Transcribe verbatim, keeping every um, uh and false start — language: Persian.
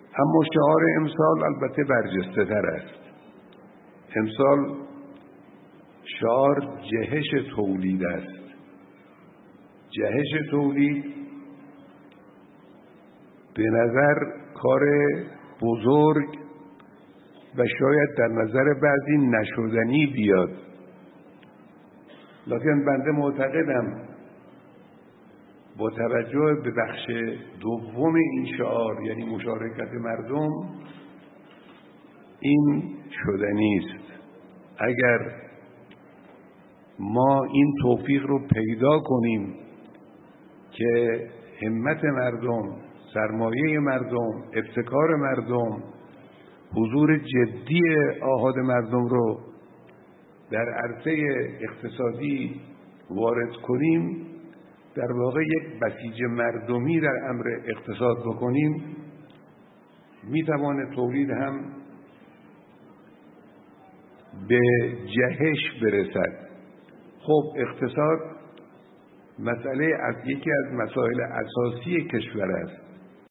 اما شعار امسال البته برجسته تر است. امسال شعار جهش تولید است. جهش تولید به نظر کار بزرگ و شاید در نظر بعضی نشدنی بیاد، لکن بنده معتقدم با توجه به بخش دوم این شعار، یعنی مشارکت مردم، این شدنی است. اگر ما این توفیق رو پیدا کنیم که همت مردم، سرمایه مردم، ابتکار مردم، حضور جدی آحاد مردم رو در عرصه اقتصادی وارد کنیم، در واقع یک بسیج مردمی در امر اقتصاد بکنیم، میتواند تولید هم به جهش برسد. خب اقتصاد مسئله از یکی از مسائل اساسی کشور است.